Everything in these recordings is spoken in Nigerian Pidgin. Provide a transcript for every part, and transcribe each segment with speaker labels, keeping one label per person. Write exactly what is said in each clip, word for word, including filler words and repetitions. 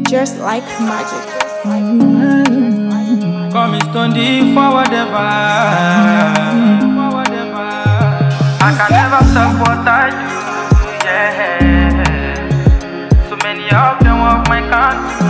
Speaker 1: just like magic.
Speaker 2: Come and stand forward ever. I can never stop what I do, yeah. So many of them of my country,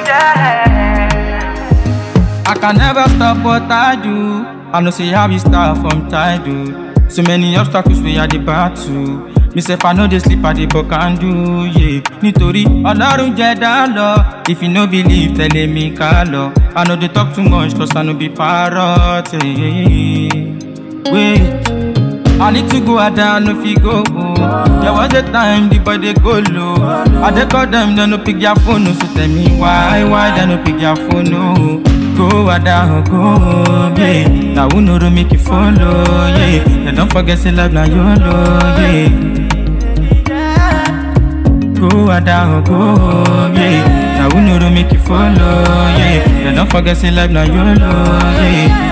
Speaker 2: yeah. I can never stop what I do. I know say how we start from childhood. So many obstacles we are the battle. Me say if I know they sleep at the book and do, yeah. Nítorí Ọlọ́run jẹ́ dá lọ. If you no believe, tell me ká lọ. I know they talk too much cause I no be parrot, yeah. Wait, I need to go out there, no fi go. There was a time the boy they go low. I they call them, they no pick their phone, no. So tell me why, why they no pick their phone, no. Go out there, go, yeah. Now who know to make you follow, yeah. And don't forget say life now YOLO, yeah. Go out there, go, yeah. Now who know to make you follow, yeah. And don't forget say life now YOLO, yeah.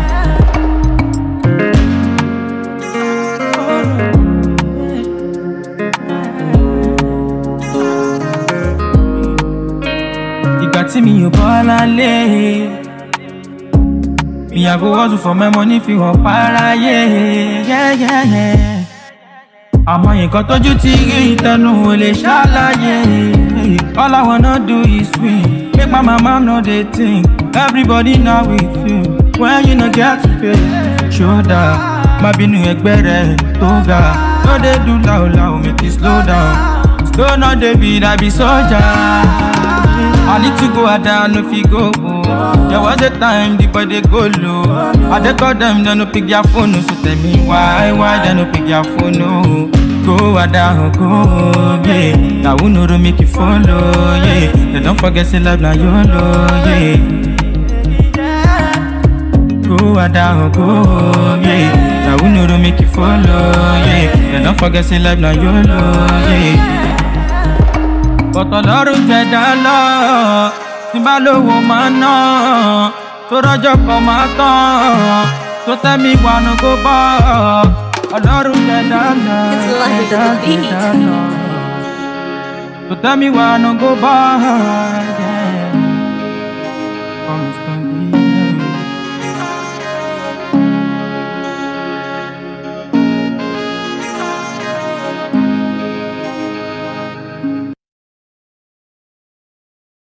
Speaker 2: See me you ball and lay. Me I go hustle for my money if you want para, yeah, yeah, yeah, yeah. Àmọ́ nǹkan tójú ti rí ìtẹnu ò lè ṣàlàyé. All I wanna do is win. Make my mama know they think. Everybody now with you. When you no get to pay. Shoulder, má bínú ẹgbẹ́ rẹ̀ tó ga. No dey do loud loud, make it slow down. Slow no David, I be soldier. I need to go out there, no fi go. There was a time the boy they go low. I they call them, they no pick their phone, no. So tell me why, why they no pick their phone, no. Go out there, go, yeah. Now who know to make you follow, yeah. They don't forget say life now YOLO, yeah. Go out there, go, yeah. Now who know to make you follow, yeah. They don't forget say life now YOLO, yeah. But Ọlọ́run jẹ́ dá lọ, tí bá lówó máa ná, tó rọ́jọ́ kan máa tán, tó tẹ́mi wà nù kó bọ́. Ọlọ́run jẹ́ dá lọ, jẹ́ dá lọ, tó tẹ́mi wà nù kó bọ́.